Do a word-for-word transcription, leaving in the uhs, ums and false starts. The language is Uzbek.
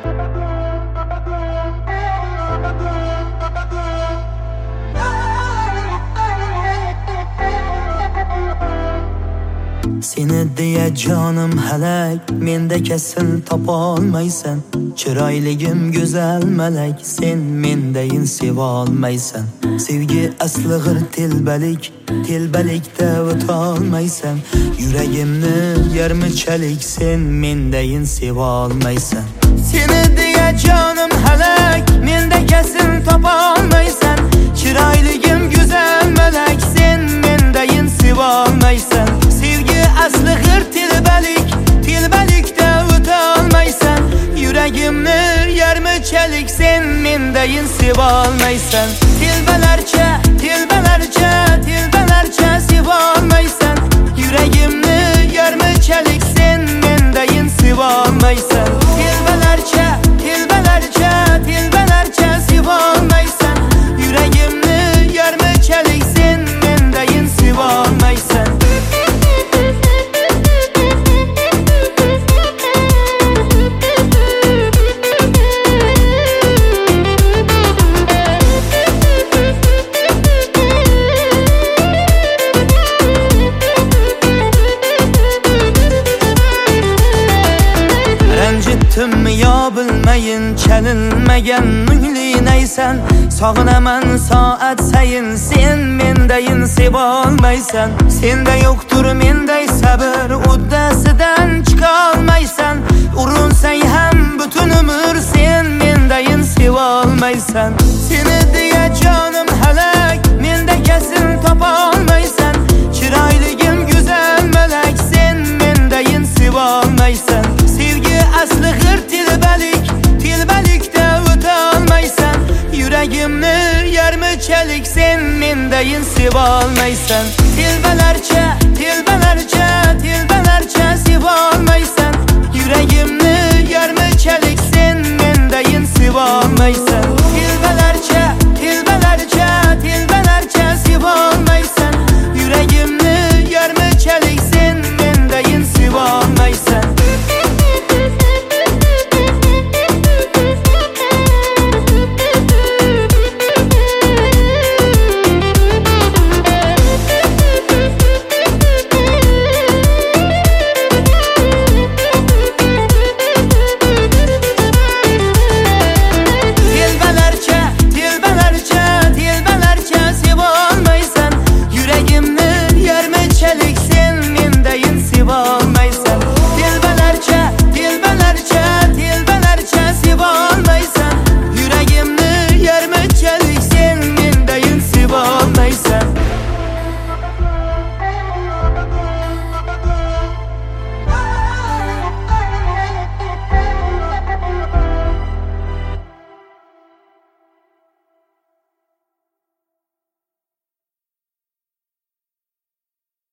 Seni diye canım helak, mende kesin tapolmaysan. Chiroyligim güzel melek, sen mendayin sevolmaysan. Sevgi aslig'ir telbalik, telbalikda o'tolmaysan. Yuragimni yarmichalik, sen mendayin sevolmaysan. Seni diye canım helak, mende kesin tapolmaysan. Chiroyligim güzel melek, sen mendayin sevolmaysan. Aslig'ir telbalik, telbalikda o'tolmaysan. Yuragimni yarmichalik, sen mendayin sevolmaysan. Telbalarcha, telbalarcha, telbalarcha sevolmaysan. Yuragimni yarmichalik, sen mendayin sevolmaysan. Telbalarcha, telbalarcha, telbalarcha sevolmaysan. Yuragimni yarmichalik, sen mendayin sevolmaysan. Ranjitdim yo bilmayin, chalinmagan munglinaysan. Sog'inaman soat sayin, sen mendayin sevolmaysan. Senda yo'qtur menday sabr, uddasidan chiqolmaysan. Urinsang ham butun umr, sen mendayin sevolmaysan. Seni deya jonim halak, menda kesin topolmaysan. Chiroyligim go'zal malak, sen mendayin sevolmaysan. Aslig'ir telbalik, telbalikda o'tolmaysan. Yuragimni yarmichalik, sen mendayin sevolmaysan. Telbalarcha,